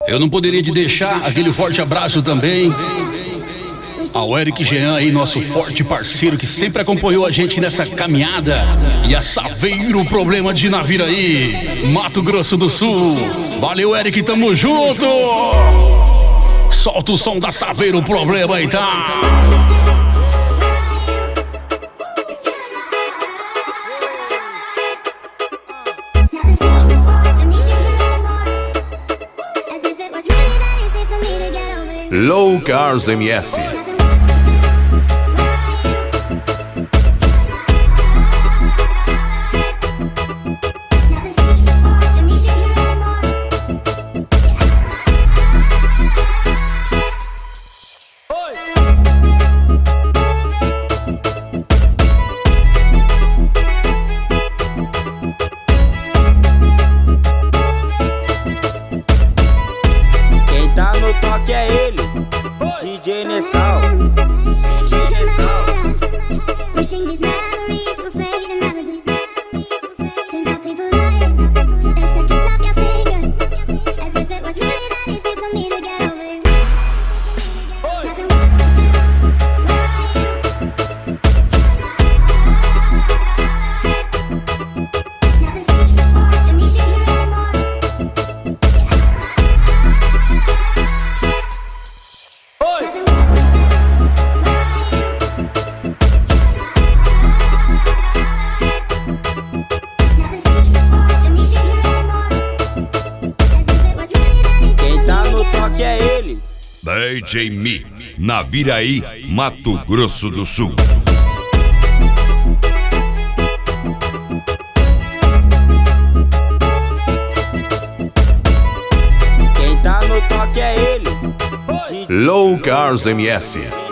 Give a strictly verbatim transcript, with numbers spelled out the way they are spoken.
Eu não poderia te deixar aquele forte abraço também ao Eric Jean aí, nosso forte parceiro que sempre acompanhou a gente nessa caminhada. E a Saveiro Problema de Naviraí, Mato Grosso do Sul. Valeu, Eric, tamo junto. Solta o som da Saveiro Problema aí, tá? Low Cars M S. Quem tá no toque é ele, D J Nescau. D J Nescau. Wishing these memories will fade and never do. Turns out people lie. They said to stop your fingers, as if it was really that easy for me to get over you. Snapping one, two, where are you? Snapping three, four, I need you here and more. Snapping one, two, where are you? Snapping three, four, I need you here and more. As if it was really that easy Quem for tá me no to get toque over é you. ele. D J Mi, Naviraí, Mato Grosso do Sul. Quem tá no toque é ele, Low Cars M S.